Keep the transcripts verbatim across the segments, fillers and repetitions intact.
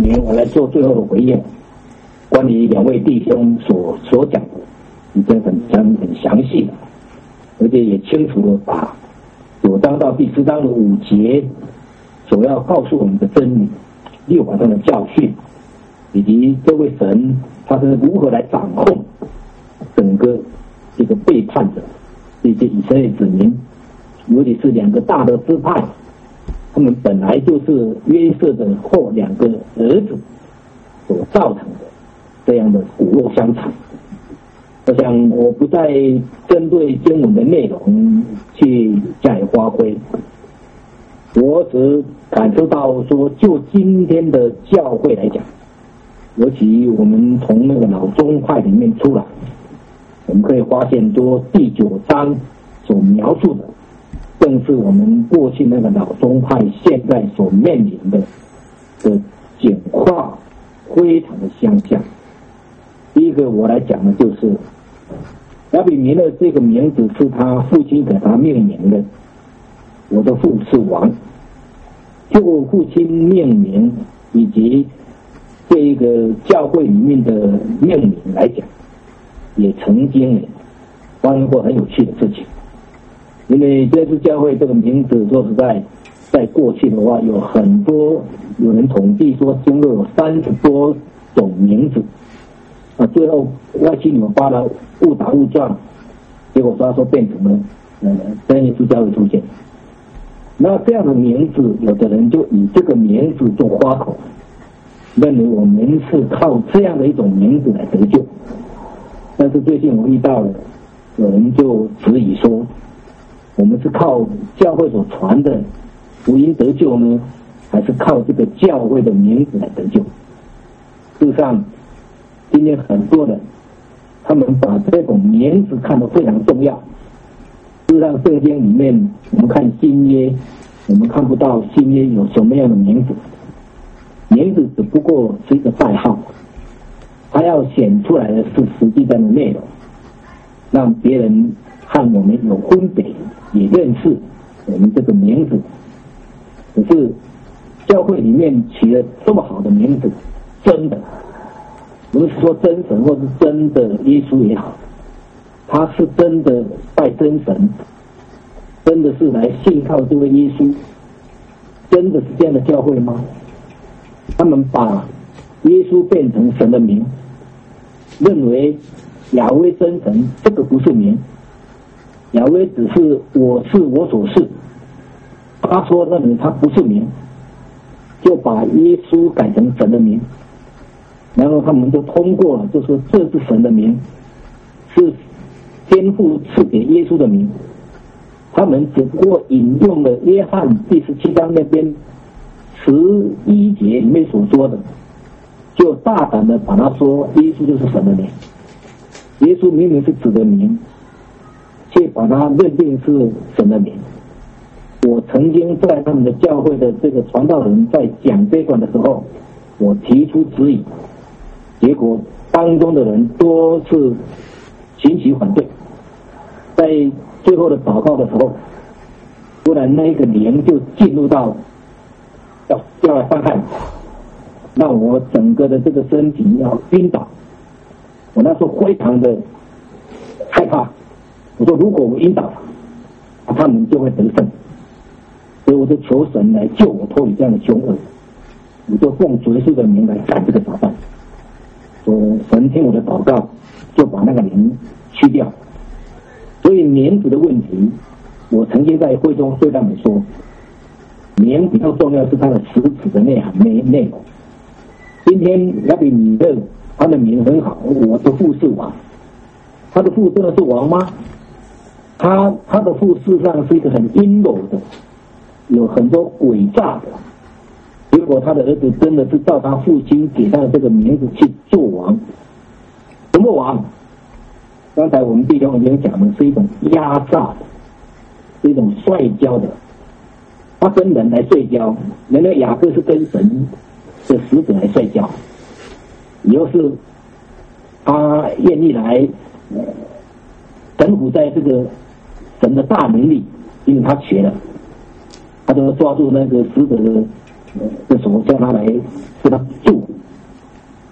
面我来做最后的回应。关于两位弟兄所所讲的，已经很详很详细了，而且也清楚的把九章到第十章的五节所要告诉我们的真理、律法上的教训，以及这位神他是如何来掌控整个这个背叛者这些以色列子民，尤其是两个大的支派，他们本来就是约瑟的后两个儿子所造成的这样的骨肉相残。我想我不再针对经文的内容去加以发挥，我只感受到说，就今天的教会来讲，尤其我们从那个老宗派里面出来，我们可以发现说第九章所描述的，正是我们过去那个老宗派现在所面临的的境况非常的相像。第一个我来讲的就是亚比米勒这个名字是他父亲给他命名的，我的父是王，就父亲命名以及这一个教会里面的命名来讲，也曾经发生过很有趣的事情。因为这支教会这个名字说实在，在过去的话有很多，有人统计说经过有三十多种名字啊，最后外星人发了误打误撞，结果说说变成了呃真耶稣教会出现。那这样的名字，有的人就以这个名字做花口，认为我们是靠这样的一种名字来得救。但是最近我遇到了有人就质疑说，我们是靠教会所传的福音得救呢，还是靠这个教会的名字来得救？事实上，今天很多人他们把这种名字看得非常重要。事实上，圣经里面我们看新约，我们看不到新约有什么样的名字，名字只不过是一个代号，它要显出来的是实际上的内容，让别人和我们有分别，也认识我们这个名字。可是教会里面起了这么好的名字，真的不是说真神或是真的耶稣也好，他是真的拜真神，真的是来信靠这位耶稣，真的是这样的教会吗？他们把耶稣变成神的名，认为亚威真神这个不是名，亚威只是我是我所是，他说认为他不是名，就把耶稣改成神的名，然后他们就通过了，就说这是神的名，是天父赐给耶稣的名。他们只不过引用了约翰第十七章那边十一节里面所说的，就大胆的把他说耶稣就是神的名。耶稣明明是指的名，却把他认定是神的名。我曾经在他们的教会的这个传道人在讲这一段的时候，我提出质疑，结果当中的人都是群起反对。在最后的祷告的时候，突然那个灵就进入到要要来伤害，让我整个的这个身体要晕倒。我那时候非常的害怕，我说如果我晕倒了，他们就会得胜，所以我就求神来救我脱离这样的凶恶。我就奉主耶稣的名来赶这个撒旦，说神听我的祷告，就把那个灵去掉。所以名字的问题，我曾经在会中对他们说，名比较重要是它的实质的内涵内内容。今天亚比米勒他的名很好，我的父是王，他的父真的是王吗？他他的父事实上是一个很阴柔的，有很多诡诈的。结果他的儿子真的是照他父亲给他的这个名字去做王。什么王？刚才我们弟兄已经讲的是一种压榨的，是一种摔跤的。他跟人来摔跤，原来雅各是跟神的使者来摔跤，以后是他愿意来呃臣服在这个神的大能力，因为他学了，他就抓住那个使者的呃的手，叫他来给他做王。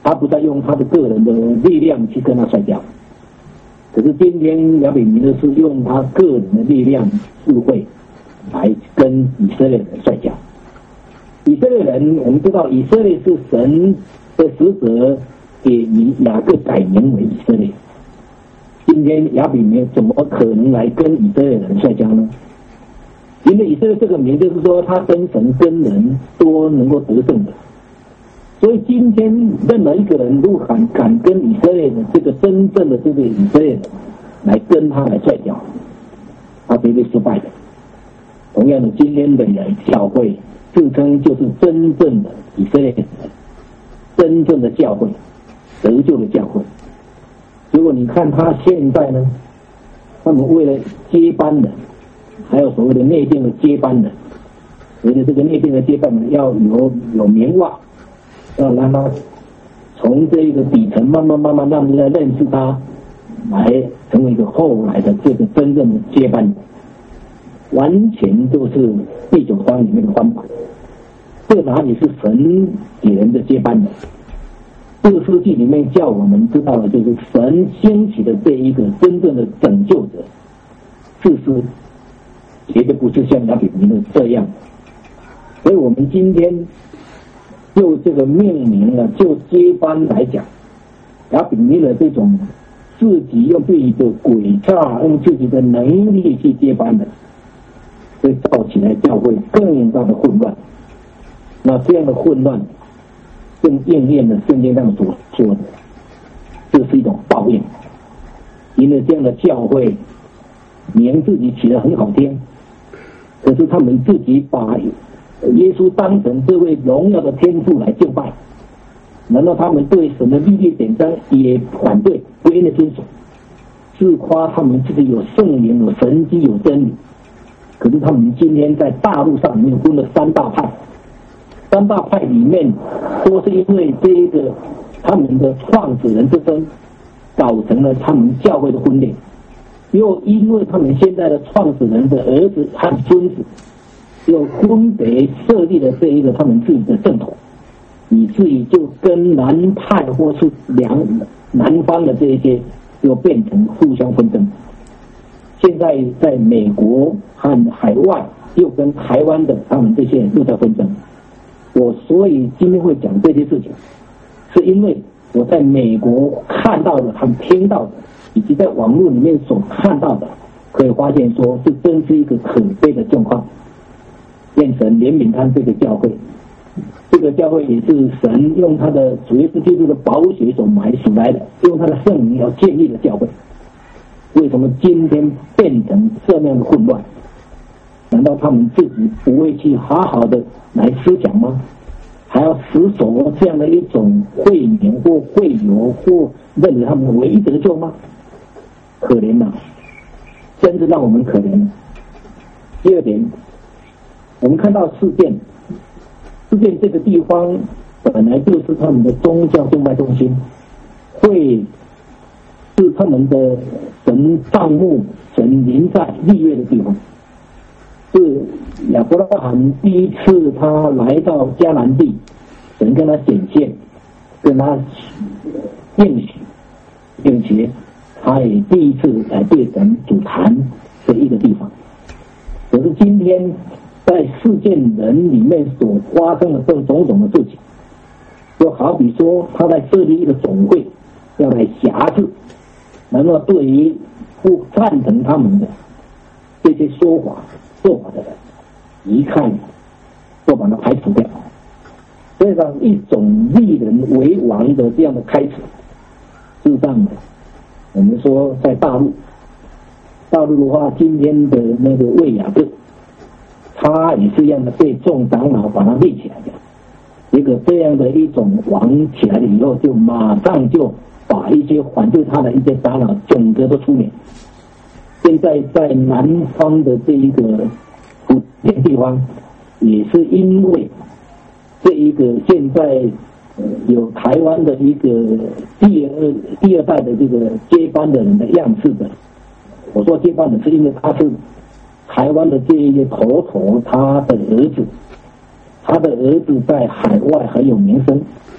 他不再用他的个人的力量去跟他摔跤。可是今天亚比米勒是用他个人的力量、智慧来跟以色列人摔跤。以色列人，我们知道以色列是神的使者，给雅各改名为以色列。今天亚比米勒怎么可能来跟以色列人摔跤呢？因为以色列这个名就是说，他跟神跟人都能够得胜的。所以今天任何一个人如果敢敢跟以色列的这个真正的这个以色列人来跟他来摔跤，他绝对失败的。同样的，今天的人教会自称就是真正的以色列人，真正的教会，得救的教会。结果你看他现在呢，他们为了接班人，还有所谓的内定的接班人，为了这个内定的接班人要有有名望。要让他从这个底层慢慢慢慢让人家认识他，来成为一个后来的这个真正的接班人，完全就是第九章里面的翻版。这哪里是神给人的接班人？这个书记里面叫我们知道的就是神兴起的这一个真正的拯救者，事实绝对不是像亚比米勒这样。所以我们今天就这个命名了，就接班来讲，亚比米勒这种自己用自己的诡诈、用自己的能力去接班的，会造起来教会更大的混乱。那这样的混乱，更应验了圣经上所说的，这是一种报应。因为这样的教会，名自己起得很好听，可是他们自己把耶稣当成这位荣耀的天父来敬拜，难道他们对神的律例典章也反对，不愿意遵守，自夸他们自己有圣灵、有神迹、有真理？可是他们今天在大陆上面分了三大派，三大派里面都是因为这一个他们的创始人之争，造成了他们教会的分裂，又因为他们现在的创始人的儿子和孙子又分别设立了这一个他们自己的正统，以至于就跟南派或是两南方的这一些又变成互相纷争。现在在美国和海外又跟台湾的他们这些人又在纷争。我所以今天会讲这些事情，是因为我在美国看到的、他们听到的，以及在网络里面所看到的，可以发现说这真是一个可悲的状况。愿神怜悯他这个教会，这个教会也是神用他的主耶稣基督的宝血所买赎来的，用他的圣灵要建立的教会。为什么今天变成这样的混乱？难道他们自己不会去好好的来思想吗？还要死守这样的一种会名或会友，或认为他们唯一得救吗？可怜呐、啊，真是让我们可怜。第二点，我们看到事件，事件这个地方本来就是他们的宗教敬拜中心，会是他们的神帐幕、神临在立约的地方，是亚伯拉罕第一次他来到迦南地，神跟他显现，跟他应许，并且他也第一次来对神主谈的一个地方。可是今天在事件人里面所发生的这种种的事情，就好比说他在设立一个总会，要来辖制，然后对于不赞成他们的这些说法做法的人，一看就把它排除掉，这样一种立人为王的这样的开始。事实上，我们说在大陆，大陆的话，今天的那个魏雅各，他也是一样的被众长老把他立起来的。一个这样的一种王起来了以后，就马上就把一些反对他的一些长老整个都出面。现在在南方的这一个福建地方，也是因为这一个现在有台湾的一个第二第二代的这个接班的人的样式的。我说接班人是因为他是台湾的这一个头头，他的儿子，他的儿子在海外很有名声，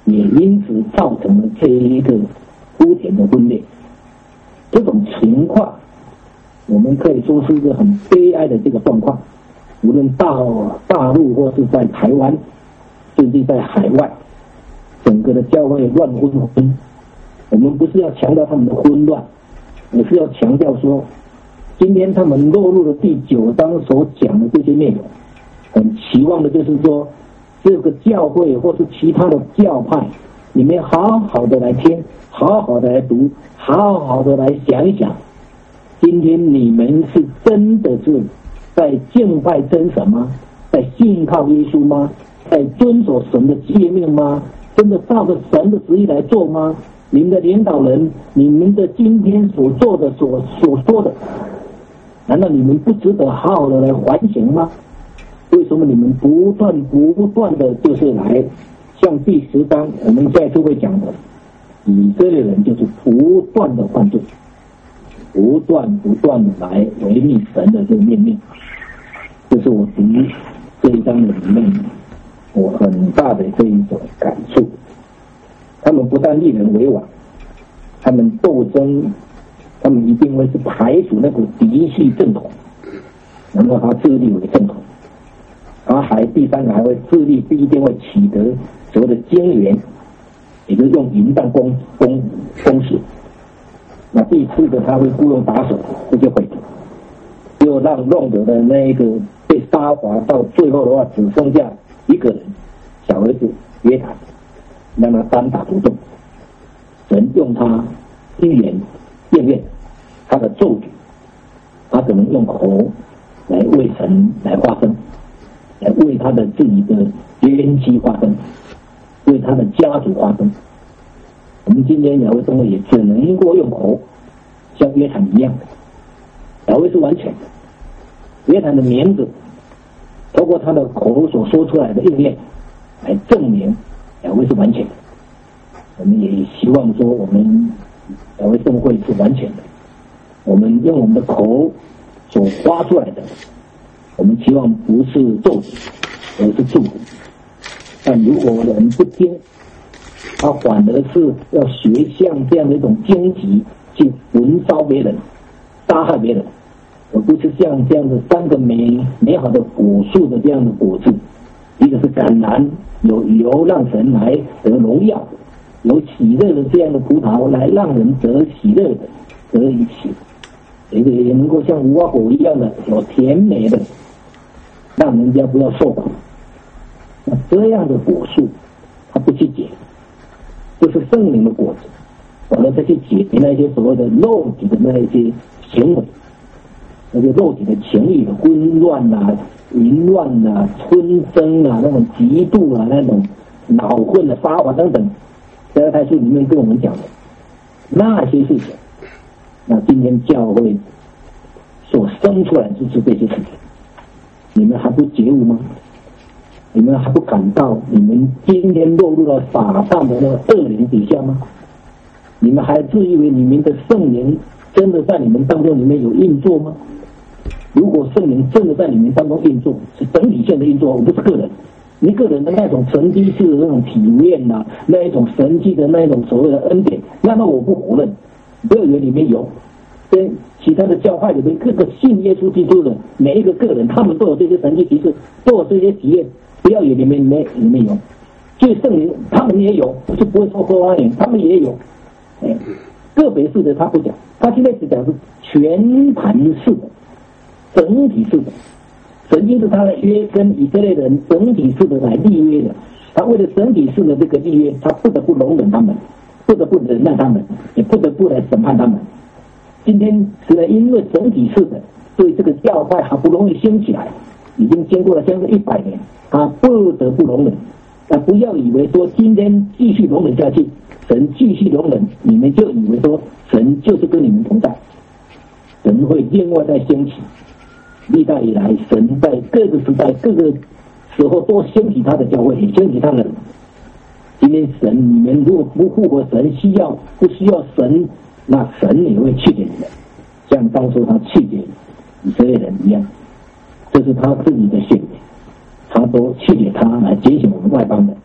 也因此造成了这一个福田的分裂。这种情况，我们可以说是一个很悲哀的这个状况。无论到大陆或是在台湾，甚至在海外，整个的教会乱纷纷。我们不是要强调他们的混乱，而是要强调说，今天他们落入了第九章所讲的这些内容，很期望的就是说，这个教会或是其他的教派，你们好好的来听，好好的来读，好好的来想一想，今天你们是真的是在敬拜真神吗？在信靠耶稣吗？在遵守神的诫命吗？真的照着神的旨意来做吗？你们的领导人，你们的今天所做的、所所说的，难道你们不值得好好的来反省吗？为什么你们不断不断的就是来像第十章我们再次会讲的，以色列人就是不断的犯罪，不断不断的来违逆神的这个命令。这是我读这一章的里面我很大的这一种感触。他们不但立人为王，他们斗争，他们一定会是排除那股嫡系正统，然后他自立为正统，他还第三个还会自立，必定会取得所谓的经元，也就是用淫荡公公公事。那第四个他会雇佣打手，这就会就让弄得的那一个被杀伐到最后的话，只剩下一个人，小儿子约坦，让他单打独斗。神用他一言辩辩他的咒语，他可能用口来为神来发声，来为他的自己的冤妻发声，为他的家族发声。我们今天雅威中会也只能够用口，像约坦一样的，雅威是完全的。约坦的名字，透过他的口所说出来的应验，来证明雅威是完全的。我们也希望说，我们雅威圣会是完全的。我们用我们的口所发出来的，我们期望不是咒诅，而是祝福。但如果人不听，他反而是要学像这样的一种荆棘去焚烧别人，杀害别人，而不是像这样的三个美美好的果树的这样的果子，一个是橄榄，有油让神来得荣耀，有喜乐的这样的葡萄来让人得喜乐的得一起，一个也能够像无花果一样的有甜美的，让人家不要受苦。那这样的果树他不去结，就是圣灵的果子，完了再去解决那些所谓的肉体的那一些行为，那些肉体的情欲的混乱啊、淫乱啊、春争啊、那种嫉妒啊、那种恼恨的发法等等，在太书里面跟我们讲的那些事情，那今天教会所生出来就是这些事情，你们还不觉悟吗？你们还不感到你们今天落入了撒旦的那个恶灵底下吗？你们还自以为你们的圣灵真的在你们当中里面有运作吗？如果圣灵真的在你们当中运作，是整体性的运作，而不是个人。你个人的那种神迹式的那种体验呐、啊，那一种神迹的那一种所谓的恩典，那么我不否认，不要以为里面有。跟其他的教派里面各个信耶稣基督的每一个个人，他们都有这些神迹奇事，都有这些体验。不要以为里面没里面有，所以圣灵他们也有，不是不会说说话言，他们也有。哎，个别式的他不讲，他现在只讲是全盘式的、整体式的。神经是他的约跟以色列人整体式的来立约的，他为了整体式的这个立约，他不得不容忍他们，不得不忍耐他们，也不得不来审判他们。今天只能因为整体式的对这个教派好不容易兴起来，已经经过了将近一百年，他不得不容忍。那不要以为说今天继续容忍下去，神继续容忍，你们就以为说神就是跟你们同在，神会另外再兴起。历代以来，神在各个时代、各个时候都兴起他的教会，也兴起他的人。今天神，你们如果不复活神，需要不需要神，那神也会去给你们，像当初他去给以色列人一样。这是他自己的信念，他都去给他来警醒我们外邦人。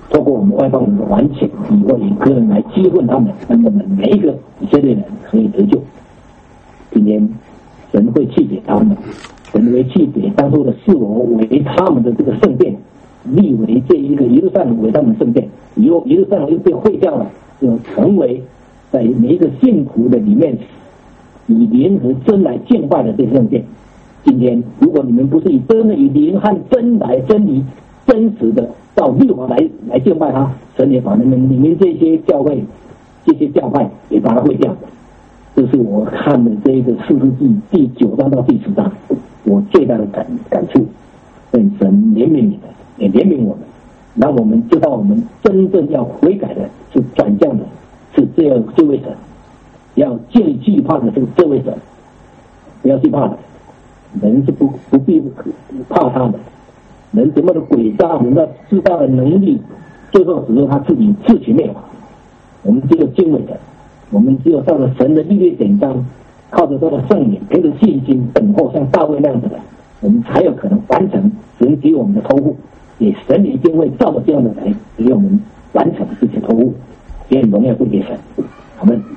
透过我们外邦人的完全，以后也可能来激混他们，让我们每一个以色列人可以得救。今天神会弃绝他们，神会弃绝当初的示罗为他们的这个圣殿，立为这一个耶路撒冷为他们圣殿，以后耶路撒冷又被废掉了，就成为在每一个信徒的里面以灵和真来敬拜的这圣殿。今天如果你们不是以真的以灵和真来真理真实的到律法来来敬拜他，神也把你们里面这些教会这些教派也把它毁掉。这是我看的这个四世纪第九章到第十章我最大的感感触。愿神怜悯你们，也怜悯我们，让我们知道我们真正要悔改的是转向的是这样这位神，要见惧怕的是这位神，不要惧怕的。人是不不必怕他的，人怎么的诡诈，人的自大的能力，最后只有他自己自取灭亡。我们只有敬畏的，我们只有照着神的律例典章，靠着他的圣灵，凭着信心等候，像大卫那样子的，我们才有可能完成神给我们的托付。也神一定会照着这样的来给我们完成这些托付，愿荣耀归给神。我们。